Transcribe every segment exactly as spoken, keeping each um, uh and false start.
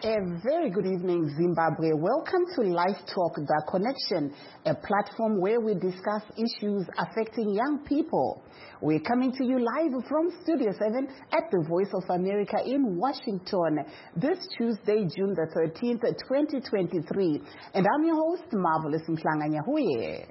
A very good evening, Zimbabwe. Welcome to Live Talk, The Connection, a platform where we discuss issues affecting young people. We're coming to you live from Studio seven at the Voice of America in Washington this Tuesday, June the thirteenth, twenty twenty-three. And I'm your host, Marvelous Mhlanga-Nyahuye.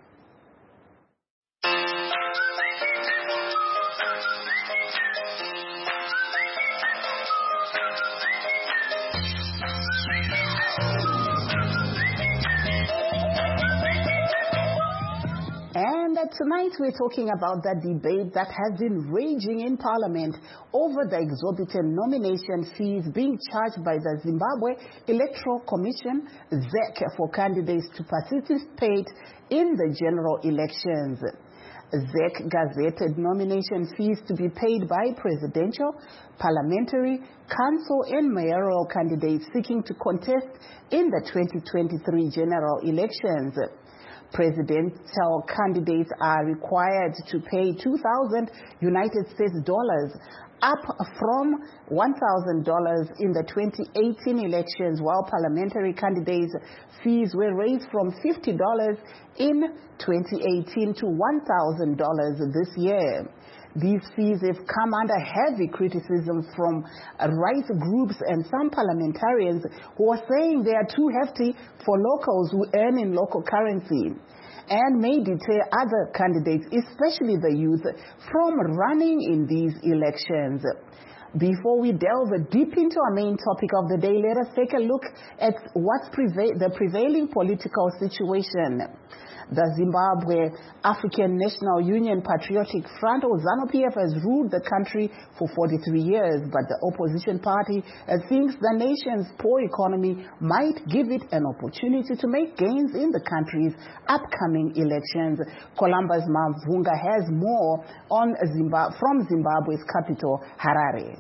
Tonight we're talking about the debate that has been raging in Parliament over the exorbitant nomination fees being charged by the Zimbabwe Electoral Commission, Z E C, for candidates to participate in the general elections. Z E C gazetted nomination fees to be paid by presidential, parliamentary, council and mayoral candidates seeking to contest in the twenty twenty-three general elections. Presidential candidates are required to pay two thousand United States dollars, up from one thousand dollars in the twenty eighteen elections, while parliamentary candidates' fees were raised from fifty dollars in twenty eighteen to one thousand dollars this year. These fees have come under heavy criticism from rights groups and some parliamentarians who are saying they are too hefty for locals who earn in local currency and may deter other candidates, especially the youth, from running in these elections. Before we delve deep into our main topic of the day, let us take a look at what's preva- the prevailing political situation. The Zimbabwe African National Union Patriotic Front, or ZANU-P F, has ruled the country for forty-three years, but the opposition party thinks the nation's poor economy might give it an opportunity to make gains in the country's upcoming elections. Columbus Mavunga has more on Zimbabwe, from Zimbabwe's capital, Harare.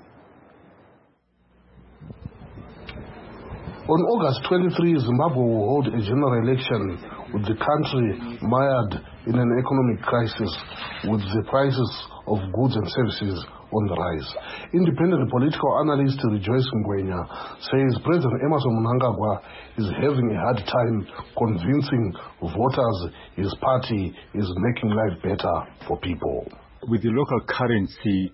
On August twenty-third, Zimbabwe will hold a general election with the country mired in an economic crisis, with the prices of goods and services on the rise. Independent political analyst Rejoice Ngwenya says President Emmerson Mnangagwa is having a hard time convincing voters his party is making life better for people. With the local currency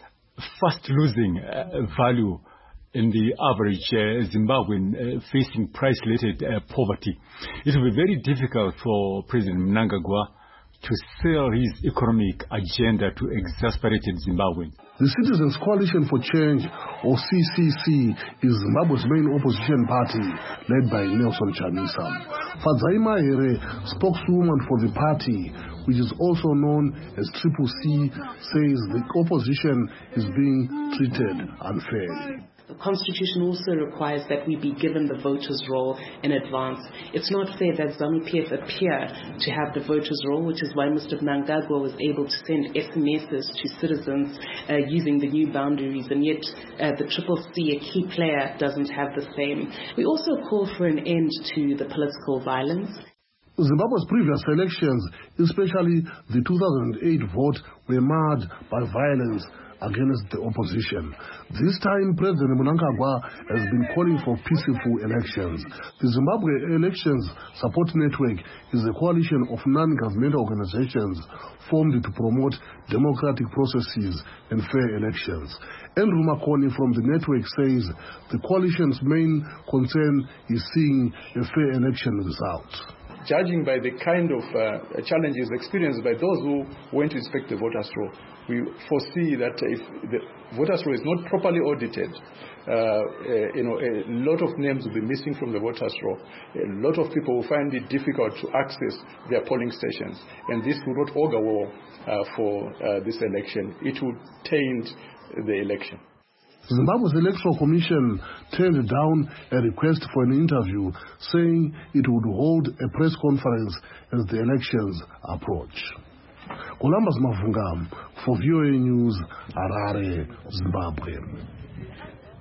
fast losing uh, value in the average uh, Zimbabwean uh, facing price-related uh, poverty, it will be very difficult for President Mnangagwa to sell his economic agenda to exasperated Zimbabweans. The Citizens Coalition for Change, or C C C, is Zimbabwe's main opposition party, led by Nelson Chamisa. Fadzaima Here, spokeswoman for the party, which is also known as Triple C, says the opposition is being treated unfairly. The Constitution also requires that we be given the voters' roll in advance. It's not fair that ZANU-P F appear to have the voters' roll, which is why Mister Mnangagwa was able to send S M Ses to citizens uh, using the new boundaries, and yet uh, the Triple C, a key player, doesn't have the same. We also call for an end to the political violence. Zimbabwe's previous elections, especially the two thousand eight vote, were marred by violence against the opposition. This time, President Mnangagwa has been calling for peaceful elections. The Zimbabwe Elections Support Network is a coalition of non-governmental organizations formed to promote democratic processes and fair elections. Andrew Makoni from the network says the coalition's main concern is seeing a fair election result. Judging by the kind of uh, challenges experienced by those who went to inspect the voters' roll, we foresee that if the voters' roll is not properly audited, uh, uh, you know, a lot of names will be missing from the voters' roll. A lot of people will find it difficult to access their polling stations, and this will not augur well uh, for uh, this election. It will taint the election. Zimbabwe's Electoral Commission turned down a request for an interview, saying it would hold a press conference as the elections approach. Columbus Mavunga for V O A News, Harare, Zimbabwe.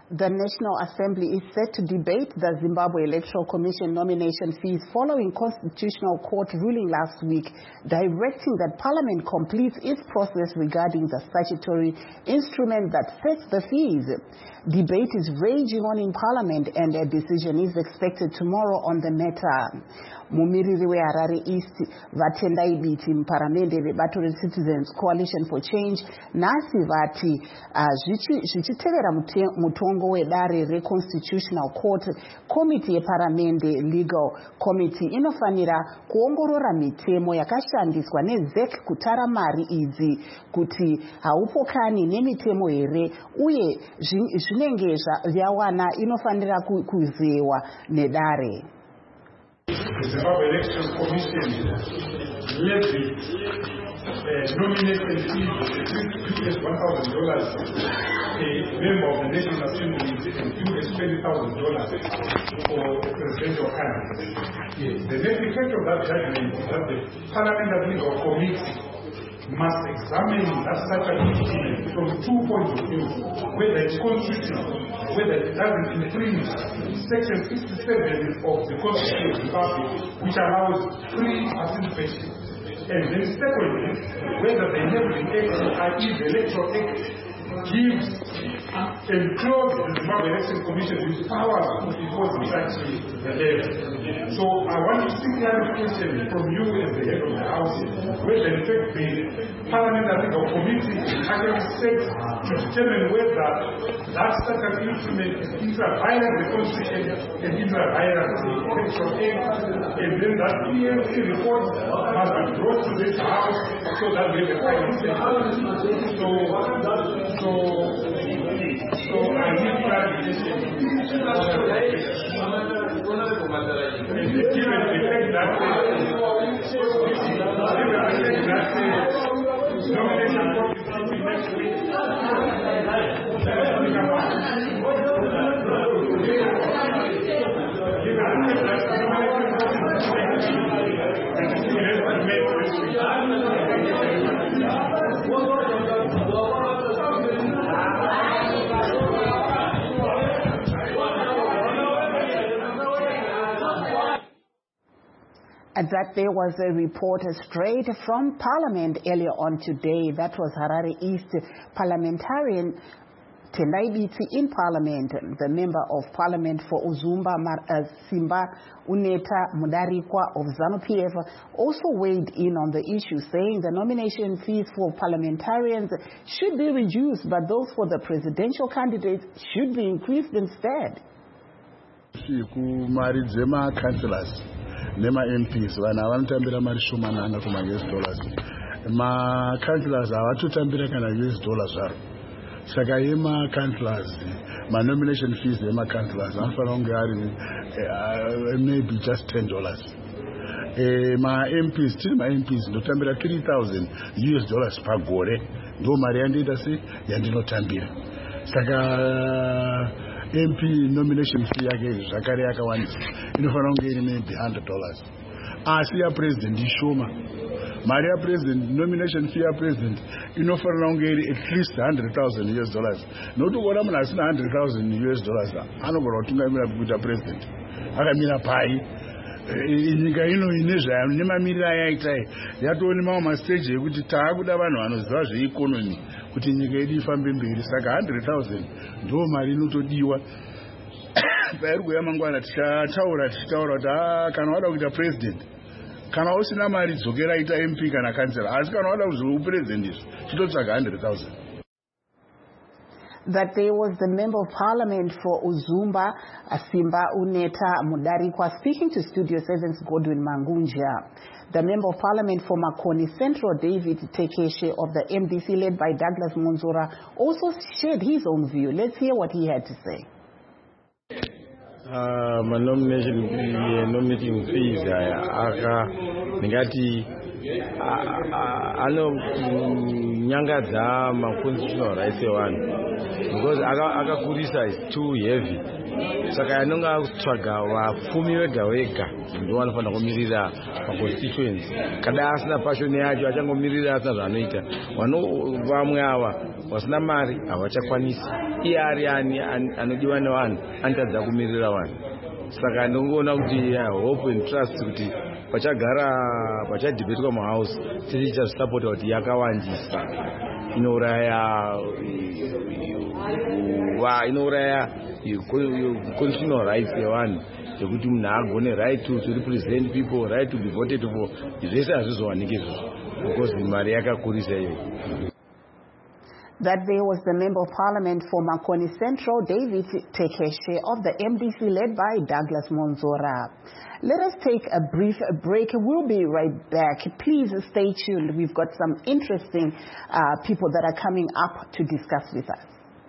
The National Assembly is set to debate the Zimbabwe Electoral Commission nomination fees following Constitutional Court ruling last week, directing that Parliament completes its process regarding the statutory instrument that sets the fees. Debate is raging on in Parliament and a decision is expected tomorrow on the matter. Mumiriri weHarare East vatendai biti muparamende vebato reCitizens Coalition for Change nasi vati zvichitevera mutongo wedare reConstitutional Court, Committee yeParamende Legal Committee inofanira kuongorora mitemo yakashandiswa neZ E C kutara mari idzi kuti haupokani nemitemo here uye zvinenge zvawana inofanira kuzewa nedare. The Zimbabwe Electoral Commission levied uh, nomination fees of one thousand dollars. A member of the National Assembly includes twenty thousand dollars for presidential candidates. Yes. The net effect of that judgment is that the Parliamentary Legal Committee must examine that such an instrument from two points of view: whether it's constitutional, whether it doesn't infringe Section sixty-seven of the Constitution of Zimbabwe, which allows free participation. And then secondly, whether the enabling act, that is the Electoral Act, gives and clothes the Zimbabwe Election Commission with powers to impose such a level. So I want to seek clarification from you as the head of the House, whether in fact the Parliamentary Legal Committee actually set to determine whether that such an instrument is intra-violent the Constitution and intra-violent the Electoral Act, and then that P M C report must be brought to this House so that we have a final decision. So, so, so I need clarification. Given the fact that nomination will be next week, And that there was a report straight from Parliament earlier on today. That was Harare East parliamentarian Tendai Biti in Parliament, the Member of Parliament for Uzumba uh, Simba Uneta Mudarikwa of ZANU-P F, also weighed in on the issue, saying the nomination fees for parliamentarians should be reduced, but those for the presidential candidates should be increased instead. Nema M Ps vana vanotambira mari shomanana kuma U S dollars. Ma councillors avatotambira kana U S dollars zvaro. Saka yema councillors, ma nomination fees yema councillors anofanira kunge ari maybe just ten dollars. Eh, ma M Ps, tiri ma M Ps ndotambira three thousand U S dollars pagore. Ndo mari yandiita se yandinotambira. Saka M P nomination fee yake zvakare yakawandisa inofanira kunge iri maybe one hundred dollars. Asi ya president ishoma. Mari ya president, nomination fee ya president inofanira kunge iri at least one hundred thousand U S dollars. Nokuti kuona munhu asina one hundred thousand U S dollars anogona kutungamira kuita president. Akamira pai. Nyika ino ine zvayo nemamiriro ayaitai yatone mamwe mastage ekuti taakuda vanhu vanoziva zveeconomy kuti nyika yedu ifambe mberi. Saka one hundred thousand ndo mari inotodiwa. Pairi kuya mangwana tichataura tichitaura kuti kana wada kuita president, kana usina mari dzokera ita M P kana councillor, asi kana wada kuzoita president izvo chitotsvaga one hundred thousand. That there was the Member of Parliament for Uzumba, Simba Uneta Mudarikwa, speaking to Studio seven's Godwin Mangunja. The Member of Parliament for Makoni Central, David Tekeshe of the M D C, led by Douglas Monzora, also shared his own view. Let's hear what he had to say. Uh, my nomination, uh, nominating fees, uh, aka ningati ano kunyangadza ma-constitutional rights evanhu because akakurisa is too heavy. Saka anonga akutsvaga vapfumi vega vega ndo vanofanira kumirira maconstituency. Kada asina passion yacho achangomirira asina zvanoita. Vamwe ava vasina mari havachakwanisi. Iye ari ani anodiwa nevanhu anotadza kumirira vanhu. Saka ndingoona kuti hope and trust kuti pachagara pachadhibeitwa muhouse tichazvisapota kuti yakawandisa inouraya inouraya constitutional rights yevanhu yekuti munhu agone right to, to represent people, right to be voted for. Zvese hazvizowaniki izvozvo because mari yakakurisa iyoyo. That there was the Member of Parliament for Makoni Central, David Tekeshe of the M D C led by Douglas Monzora. Let us take a brief break. We'll be right back. Please stay tuned. We've got some interesting uh, people that are coming up to discuss with us.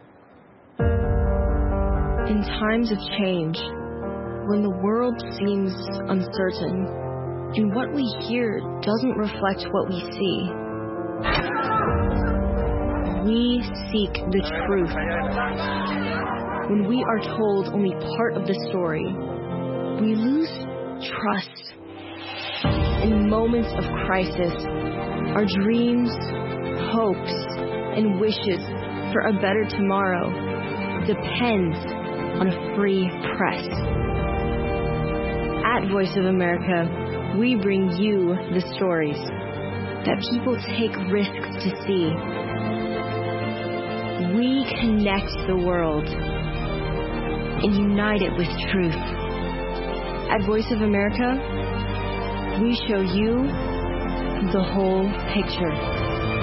In times of change, when the world seems uncertain, and what we hear doesn't reflect what we see, we seek the truth. When we are told only part of the story, we lose trust. In moments of crisis, our dreams, hopes, and wishes for a better tomorrow depends on a free press. At Voice of America, we bring you the stories that people take risks to see. We connect the world and unite it with truth. At Voice of America, we show you the whole picture.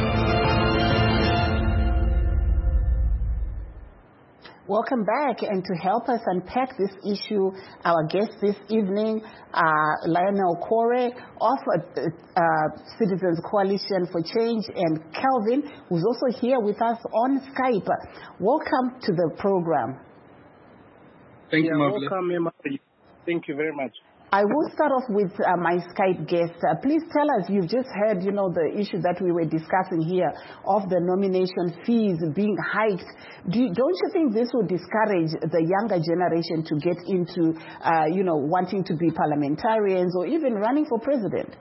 Welcome back, and to help us unpack this issue, our guest this evening, uh, Lionel Kore of uh, uh, Citizens Coalition for Change, and Calvin, who's also here with us on Skype. Welcome to the program. Thank yeah, you, Marvelous. Welcome, Emma. Thank you very much. I will start off with uh, my Skype guest. Uh, please tell us, you've just heard, you know, the issue that we were discussing here of the nomination fees being hiked. Do you, don't you think this will discourage the younger generation to get into, uh, you know, wanting to be parliamentarians or even running for president?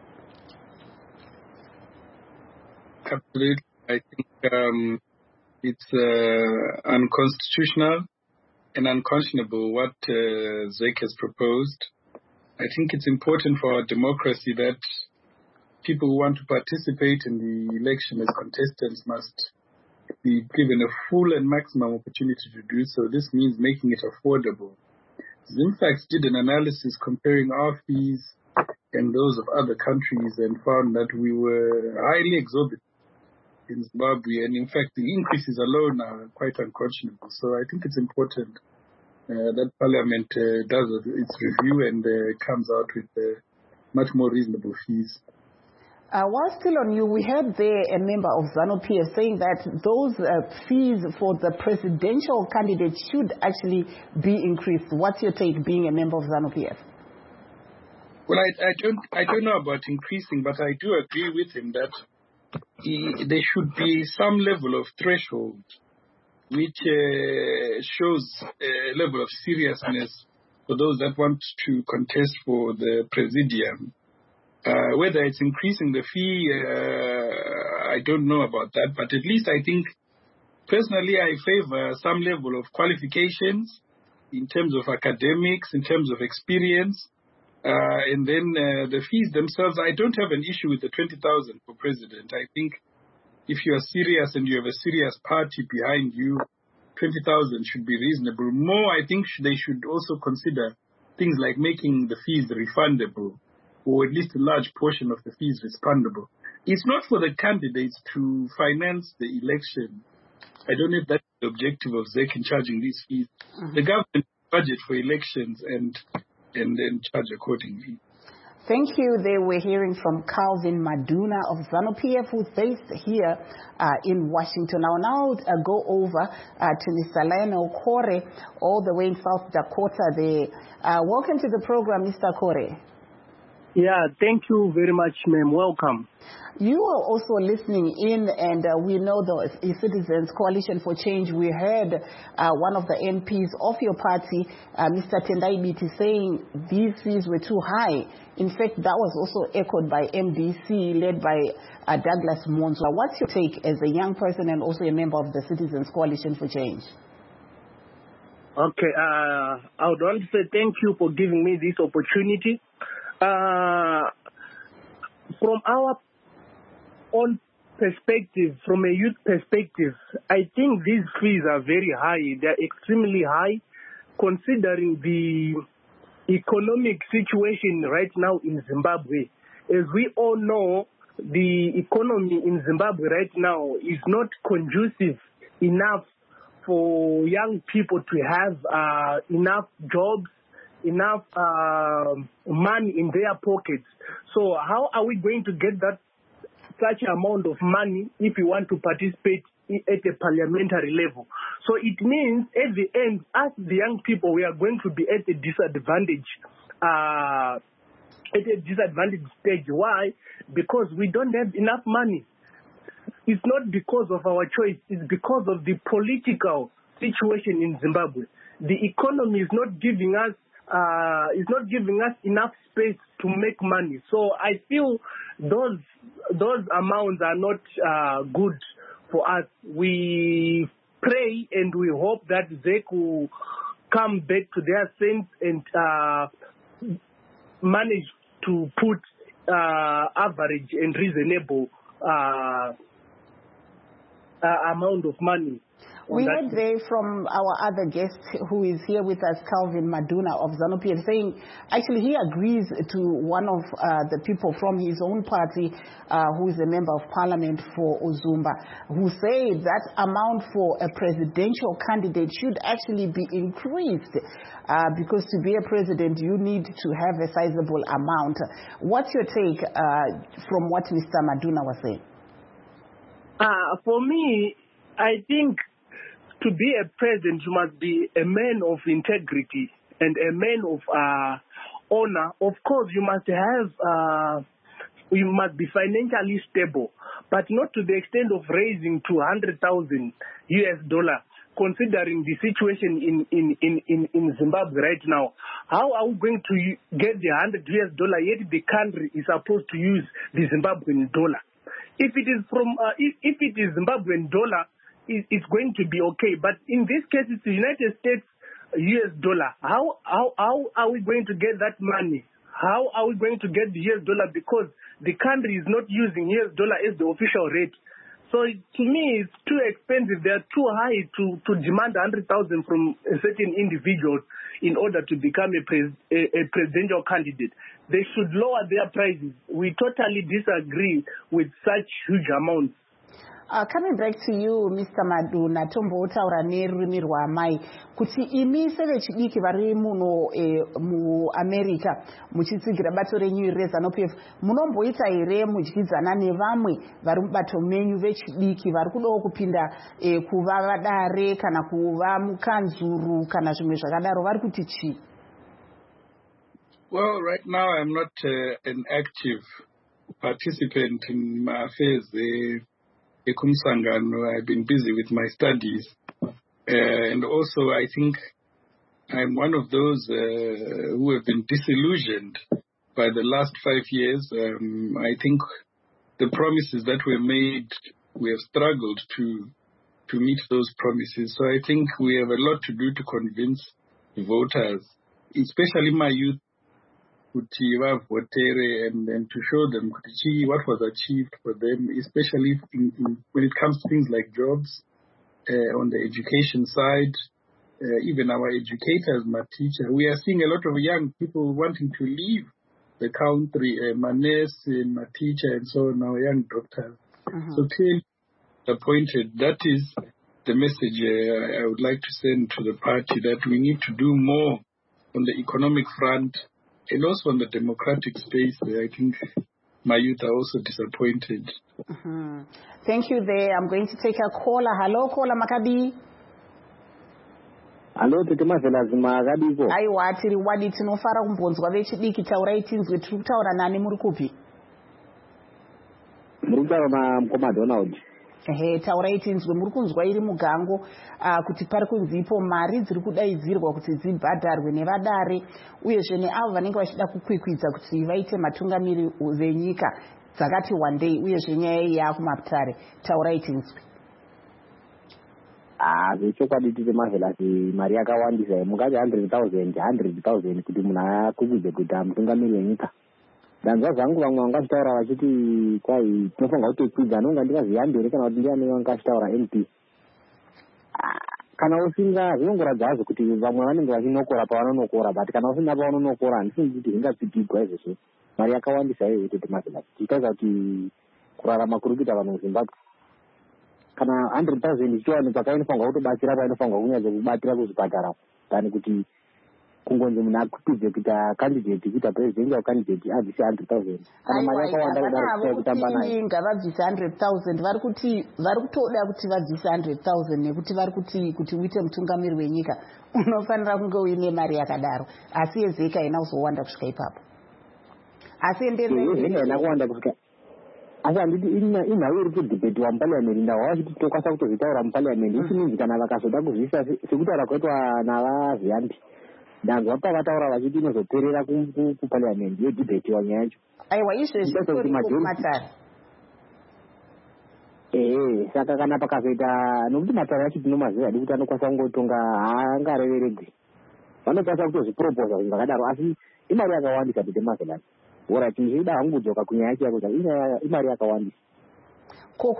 Absolutely. I think um, it's uh, unconstitutional and unconscionable what uh, Z E C has proposed. I think it's important for our democracy that people who want to participate in the election as contestants must be given a full and maximum opportunity to do so. This means making it affordable. Zimfax did an analysis comparing our fees and those of other countries and found that we were highly exorbitant in Zimbabwe, and in fact the increases alone are quite unconscionable. So I think it's important Uh, that Parliament uh, does its review and uh, comes out with uh, much more reasonable fees. Uh, while still on you, we heard there a member of ZANU-P F saying that those uh, fees for the presidential candidates should actually be increased. What's your take, being a member of ZANU-P F? Well, I, I don't I don't know about increasing, but I do agree with him that he, there should be some level of threshold which uh, shows a level of seriousness for those that want to contest for the presidium. Uh, whether it's increasing the fee, uh, I don't know about that, but at least I think, personally, I favor some level of qualifications in terms of academics, in terms of experience, uh, and then uh, the fees themselves. I don't have an issue with the twenty thousand for president. I think if you are serious and you have a serious party behind you, twenty thousand should be reasonable. More, I think they should also consider things like making the fees refundable, or at least a large portion of the fees refundable. It's not for the candidates to finance the election. I don't know if that's the objective of Z E C in charging these fees. Mm-hmm. The government budget for elections and and then charge accordingly. Thank you. They were hearing from Calvin Maduna of ZANU-P F, who's based here uh, in Washington. I'll now uh, go over uh, to Mister Lionel Kore, all the way in South Dakota there. Uh, welcome to the program, Mister Kore. Yeah, thank you very much, ma'am. Welcome. You are also listening in, and uh, we know the Citizens Coalition for Change. We heard uh, one of the M Ps of your party, uh, Mister Tendai Biti, saying these fees were too high. In fact, that was also echoed by M D C, led by uh, Douglas Monzwa. What's your take as a young person and also a member of the Citizens Coalition for Change? Okay, uh, I would want to say thank you for giving me this opportunity. Uh, from our own perspective, from a youth perspective, I think these fees are very high. They're extremely high considering the economic situation right now in Zimbabwe. As we all know, the economy in Zimbabwe right now is not conducive enough for young people to have uh, enough jobs, enough uh, money in their pockets. So how are we going to get that such amount of money if we want to participate at a parliamentary level? So it means at the end, as the young people, we are going to be at a disadvantage, uh, at a disadvantage stage. Why? Because we don't have enough money. It's not because of our choice. It's because of the political situation in Zimbabwe. The economy is not giving us uh, is not giving us enough space to make money. So I feel those those amounts are not uh, good for us. We pray and we hope that they could come back to their sense and uh, manage to put uh, average and reasonable uh, uh, amount of money. We heard there from our other guest who is here with us, Calvin Maduna of ZANU-P F, saying actually he agrees to one of uh, the people from his own party uh, who is a member of parliament for Uzumba, who say that amount for a presidential candidate should actually be increased uh, because to be a president you need to have a sizable amount. What's your take uh, from what Mister Maduna was saying? Uh, for me, I think to be a president, you must be a man of integrity and a man of uh, honor. Of course, you must have, uh, you must be financially stable, but not to the extent of raising two hundred thousand U S dollars, considering the situation in, in, in, in, in Zimbabwe right now. How are we going to get the one hundred U S dollars, yet the country is supposed to use the Zimbabwean dollar? If it is from, uh, if, if it is Zimbabwean dollar, it, it's going to be okay. But in this case, it's the United States U S dollar. How, how, how are we going to get that money? How are we going to get the U S dollar? Because the country is not using U S dollar as the official rate. So to me, it's too expensive. They are too high to, to demand one hundred thousand from a certain individual in order to become a, pres, a, a presidential candidate. They should lower their prices. We totally disagree with such huge amounts. Uh, coming back to you, Mister Maduna, tombotaura nerurimi rwamai kuti imi sevechidiki vari muno eh, mu America muchitsigira bato renyu reZANU-P F munomboita here mudyidzana nevamwe vari mubato menyu vechidiki vari kudawo kupinda eh, kuva vadare kana kuva mukanzuru kana zvimwe zvakadaro vari kuti chi? Well, right now I'm not uh, an active participant in my affairs. Uh, I've been busy with my studies. Uh, and also I think I'm one of those uh, who have been disillusioned by the last five years. Um, I think the promises that were made, we have struggled to to meet those promises. So I think we have a lot to do to convince voters, especially my youth, and, and to show them what was achieved for them, especially in, in, when it comes to things like jobs, uh, on the education side, uh, even our educators, my teacher. We are seeing a lot of young people wanting to leave the country, uh, my nurse, uh, my teacher, and so on, our young doctors. Mm-hmm. So clearly appointed, that is the message uh, I would like to send to the party, that we need to do more on the economic front, and also in the democratic space. I think my youth are also disappointed. Mm-hmm. Thank you there. I'm going to take a caller. Hello, caller Maccabi. Hello, tete Mavela zima akadiko. Aiwa tiri wadi tinofara kumbonzwa vechidiki taurai tinzwe tiri kutaura nani muri kupi? Muri kutaura na mukoma Donald. Ehe, taurai tinzwe muri kunzwa iri mugango uh, kuti pari kunzipo mari dziri kudaidzirwa kuti dzibhadharwe nevadare uyezve neavo vanenge vachida kukwikwidza kuti vaite matungamiri venyika dzakati wandei uyezve nyaya iyi yakumaputare. Taurai tinzwe. Ah, zvechokwadi tite Mavela mari yakawandisa mungati one hundred thousand one hundred thousand kuti munhu akwikwidze kuita mutungamiri wenyika. Danzwa zangu vamwe vangachitaura vachiti kwai tinofanira kuti kwidza anonga ndingaziyambere kana kuti ndiani vangachitaura M P. Kana usinga zvinongoradza hazvo kuti vamwe vanenge vachinokora pavanonokora but kana usina pavanonokora handifungi kuti zvingapikigwa izvozvo. Mari yakawandisa iyo tete Mavela tichitaura kuti kurarama kuri kuita vanhu muZimbabwe. Kana one hundred thousand ichiwanikwa painofanirwa kutobatsira painofanirwa kunyadza kubatira kuzvipatara kana kuti kungonzi munhu akwidze kuita candidate kuita president au candidate abvise one hundred thousand. Kana mari yakawanda kudaro kutamba nayo ngavabvise one hundred thousand vari kuti vari kutoda kuti vabvise one hundred thousand nekuti vari kuti kuti uite mutungamiri wenyika unofanira kunge uine mari yakadaro asi yezeka haina kuzowanda kusvika ipapo. Asi enderei haina kuwanda kusvika asi handiti inhau iri kudhibhetiwa muparliamendi ndahwa vachiti tokwanisa kutozvitaura muparliamendi ichininzi kana vakazoda kuzviisa sekutaura kwaitwa navaziyambi ndanzwa pavataura vachiti inozoperera kuparliamendi yodhibhetiwa nyaya yacho. Aiwa izvezvimatare. Ehe, saka kana pakazoita nokuti matare acho tinomaziva hadi kuti anokwanisa kungotonga haangareveregwi vanokwanisa kutozviproposa zvinhu zvakadaro asi imari yakawandisa tete Mavela. Ora chinoda hangu kudzoka kunyaya yacho yakuti imari yakawandisa. Ko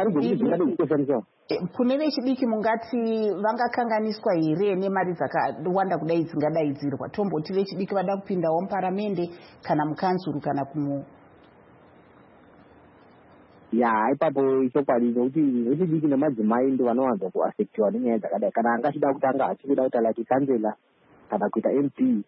kune vechidiki mungati vangakanganiswa here nemari dzakawanda kudai dzingadaidzirwa? Tomboti vechidiki vada kupindawo muparamende kana mukanzuru kana kumu ya ipapo ichokwadi nokuti vechidiki nemadzimai ndo vanowanza kuafektiwa nenyaya dzakadai. Kana angachida kutanga achikuda kuita like kansela kana kuita M P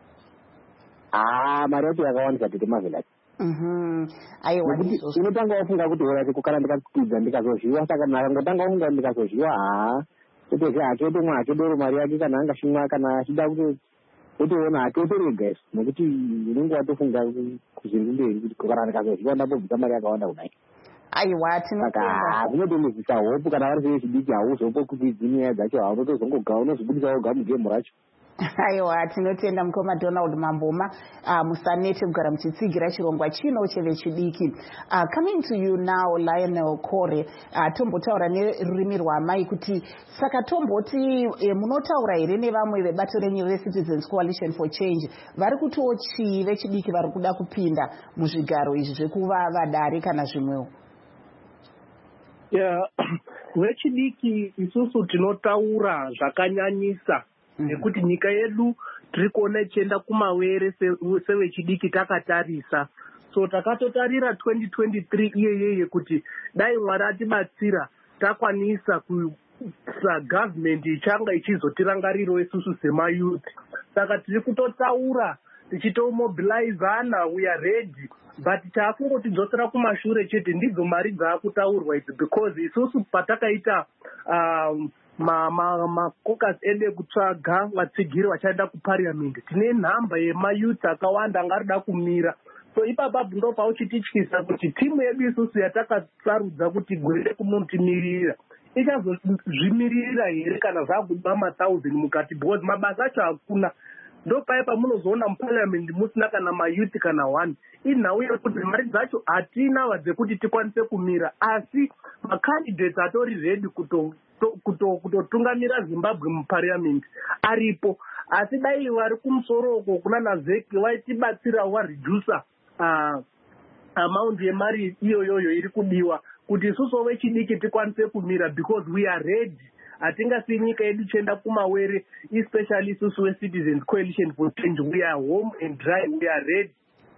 ah mari yacho yakawandisa tete Mavela. Mhm. Aiwa unotanga wafunga kuti ora kana ndikakwidza ndikazozviwa saka ndakangotanga wafunga ndikazozviwa ha kuti hacho tomwe hacho doro mari yake kana angashimwa kana achida kuti utoona atotorega isu nokuti unenge watofunga kuzviri mberi kuti kana ndikazozviwa ndambobvisa mari yakawanda kudai. Aiwa tinotenda zvinotomuzisa hopu kana vari vechidiki hauzopo kukwidzi nyaya dzacho haunotozongoga unozvibudisa woga mugemu racho. Aiwa tinotenda mukoma Donald Mamboma uh, musanete kugara muchitsigira chirongwa chino chevechidiki. Uh, coming to you now Lionel Kore, uh, tombotaura nerurimi rwamai kuti saka tomboti e, munotaura here nevamwe vebato renyu veCitizens Coalition for Change vari kutiwo chii vechidiki vari kuda kupinda muzvigaro izvi zvekuva vadare kana zvimwewo? Yeah, vechidiki isusu tinotaura zvakanyanyisa nekuti nyika yedu tiri kuona ichienda kumawere sevechidiki takatarisa. So takatotarira twenty twenty-three iyeyeye kuti dai Mwari atibatsira takwanisa kuisa government ichanga ichizotirangarirawo isusu semayouth. Saka tiri kutotaura tichitomobilizana, we are ready, but takungotidzosera kumashure chete ndidzo mari dzaakutaurwa idzi because isusu patakaita um, makokas ede kutsvaga vatsigiri vachaenda kuparliament tine nhamba yemayouth akawanda angarida kumira. So ipapapo ndo pauchitityisa kuti timu yedu isusu yatakasarudza kuti gwere kunotimirira ichazozvimirira here kana zvakuba mathousand mukati because mabasa acho hakuna. Ndo paipa munozoona muparliament musina kana mayouth kana one. Inhau yekuti mari dzacho hatina dzekuti tikwanise kumira asi macandidates atori ready kuto kutotungamira Zimbabwe muparliament aripo. Asi dai vari kumusoroko kuna naZeki vaitibatsira waredusa uh, amount yemari iyoyoyo iri kudiwa kuti isusu vechidiki tikwanise kumira because we are ready. Hatingasi nyika yedu chienda kumawere especially isusu veCitizens Coalition for Change. We are home and dry, we are ready.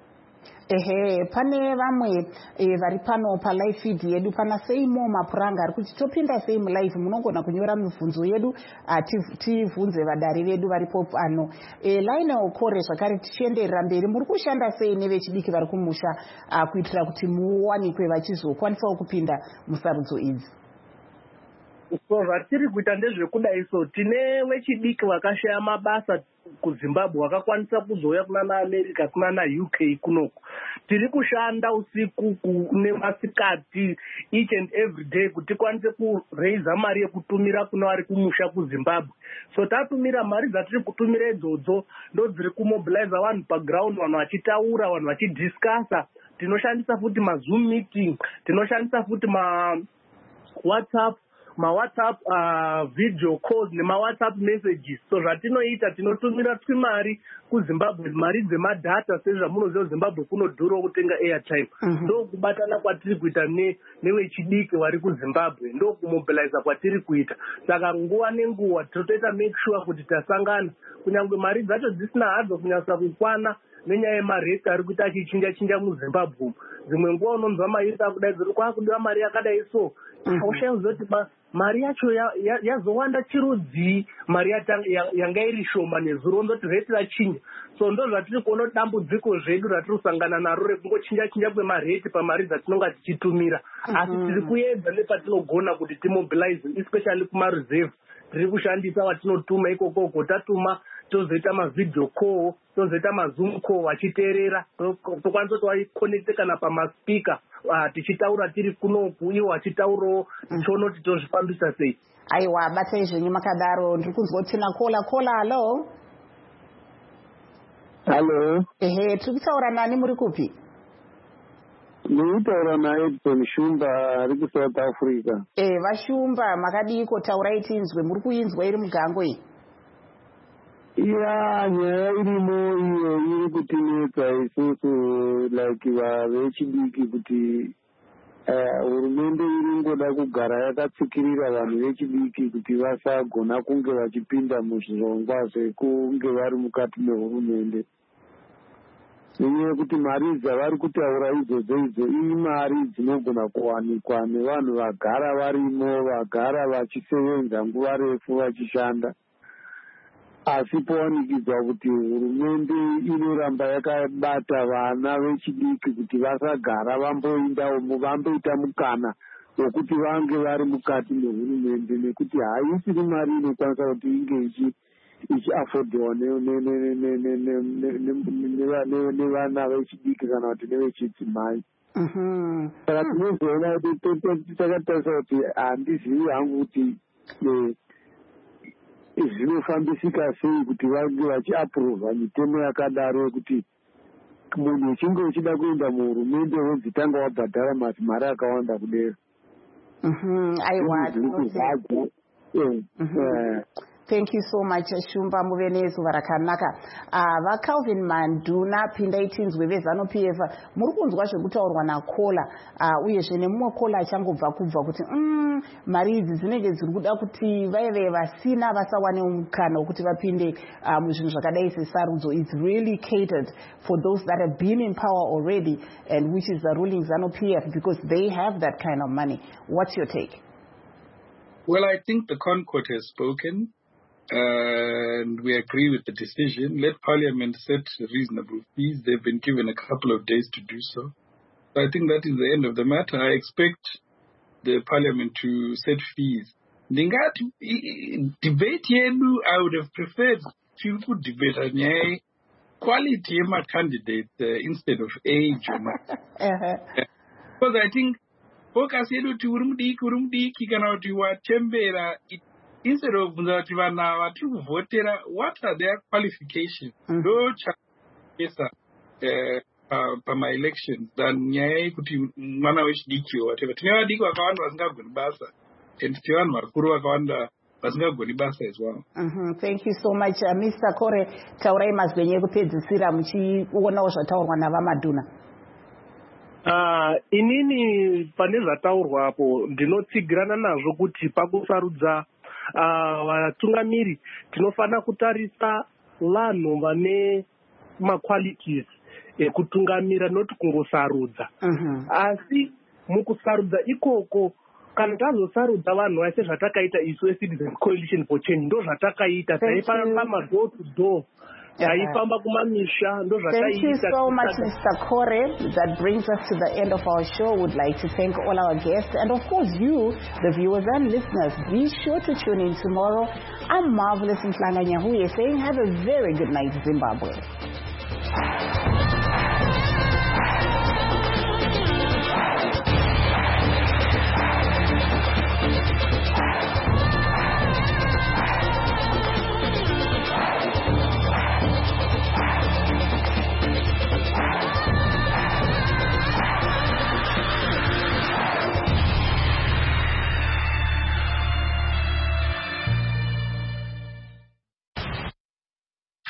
Ehe, pane vamwe e, vari pano palive feed yedu pana seimo mapuranga ari kuti topinda sei mulive munogona kunyora mibvunzo yedu tivhunze vadari vedu varipo pano. E, Lionel Kore zvakare tichienderera mberi muri kushanda sei nevechidiki vari kumusha kuitira kuti muwanikwe vachizokwanisawo kupinda musarudzo idzi? so zvatiri kuita ndezvekudai. So tine vechidiki vakashaya mabasa kuZimbabwe vakakwanisa kuzouya kuna naAmerica kuna naU K kunoko. Tiri kushanda usiku nemasikati each and every day kuti tikwanise kuraisa mari yekutumira kuna vari kumusha kuZimbabwe. So tatumira mari dzatiri kutumira idzodzo ndo dziri kumobilize vanhu paground, vanhu vachitaura, vanhu vachidiscussa. Tinoshandisa futi maZoom meeting, tinoshandisa futi ma WhatsApp, ma WhatsApp uh, video calls nema WhatsApp messages. So zvatinoita tinotumira twimari kuZimbabwe, mari dzemadata sezvamunoziva Zimbabwe kunodhura kutenga airtime. Ndo kubatana kwatiri kuita ne nevechidiki vari kuZimbabwe, ndo kumobilize kwatiri kuita. Saka nguva nenguva totoita make sure kuti tasangana, kunyangwe mari dzacho dzisina hadzo kunyasa kukwana nenyaya yemareti ari kuita achichinja chinja muZimbabwe. Dzimwe nguva unonzwa mairi akudai dziri kwakudiwa mari yakadai so. Ushaziva kuti mari yacho yazowanda chirudzi, mari yanga iri shoma nezuro ndoti reti rachinja. So ndo zvatiri kuona dambudziko zvedu ratiri kusangana naro rekungochinja chinja kwemareti pamari dzatinonga tichitumira. Asi tiri kuedza nepatinogona kuti timobilize, especially kumareserve. Tiri kushandisa watinotuma ikokoko, tatuma tozoita mavideo call, tozoita maZoom call vachiteerera, tokwanisa kuti vaiconnecte kana pamaspika uh, tichitaura tiri kunoku ivo vachitaurawo tichiona kuti tozvifambisa sei. Aiwa, batai zvenyu makadaro. Ndiri kunzwa kuti tina kola kola. Halo. Halo. Ehe, tiri kutaura nani, muri kupi? Ndikutaura naEdson Shumba ari kuSouth Africa. Eh, vaShumba makadiko, taurai tinzwe, muri kuinzwa iri mugango iyi? Ya, nyaya irimo iyo iri kutinetsa isusu like vechidiki kuti hurumende iri ngoda kugara yakatsikirira vanhu vechidiki kuti vasagona kunge vachipinda muzvirongwa zvekunge vari mukati mehurumende. Nenyaya yekuti mari dzavari kutaura idzodzo idzo imari dzinogona kuwanikwa nevanhu vagara varimo, vagara vachisevenza nguva refu vachishanda. Asi powanikidzwa kuti hurumende inoramba yakabata vana vechidiki kuti vasagara vamboindawo vamboita mukana wekuti vange vari mukati mehurumende, nekuti haisiri mari inokwanisa kuti inge ichiafodhiwa nevana vechidiki kana kuti nevechidzimai. Saka tinozoona kuti takatarisa kuti handizivi hangu kuti zvinofambisika sei kuti vange vachiapuruvha mitemo yakadaro yekuti munhu uchinge uchida kuenda muhurumende wedzitanga wabhadhara mari akawanda kudera. Aiwa. Thank you so much Shumba, muve nezuva rakanaka. Uh, vaCalvin Manduna pindai tinzwe veZanu P F muri kunzwa zvekutaurwa naKola uh, uyezve nemumwe Kola achangobva kubva kuti mm, mari idzi dzinenge dziri kuda kuti vaive vasina vasawane mukana wekuti vapinde uh, muzvinhu zvakadai sesarudzo. It's really catered for those that have been in power already, and which is the ruling ZANU P F, because they have that kind of money. What's your take? Well, I think the Concord has spoken. Uh, and we agree with the decision. Let Parliament set reasonable fees. They've been given a couple of days to do so. So I think that is the end of the matter. I expect the Parliament to set fees. Ndingati debate yedu, I would have preferred to put debate on quality of my candidates uh, instead of age. uh-huh. Because I think focus yedu to urumdiki urumdiki kana kuti watembera instead of kuti vanhu ava tiri kuvhotera, what are their qualifications? Ndo chakesa pama-elections than nyaya yekuti mwana wechidiki whatever. Tine vadiki vakawanda vasingagoni basa, and tine vanhu vakuru vakawanda vasingagoni basa as well. Mm-hmm. Thank you so much. Uh, Mister Kore, taurai mazwenyu ekupedzisira muchionawo zvataurwa navaMaduna. Uh, inini pane zvataurwa apo ndinotsigirana nazvo kuti pakusarudza vatungamiri uh, tinofana kutarisa vanhu vane maqualities ekutungamira noti kungosarudza. uh-huh. Asi mukusarudza ikoko kana tazosarudza vanhu vase zvatakaita isu eCitizen Coalition for Change ndo zvatakaita taipama door to door aifamba kumamisha ndo Thank you so much, Mister Kore. That brings us to the end of our show. Would like to thank all our guests and of course you, the viewers and listeners. Be sure to tune in tomorrow. I'm Marvelous Nhlanga Nyahuye saying have a very good night, Zimbabwe.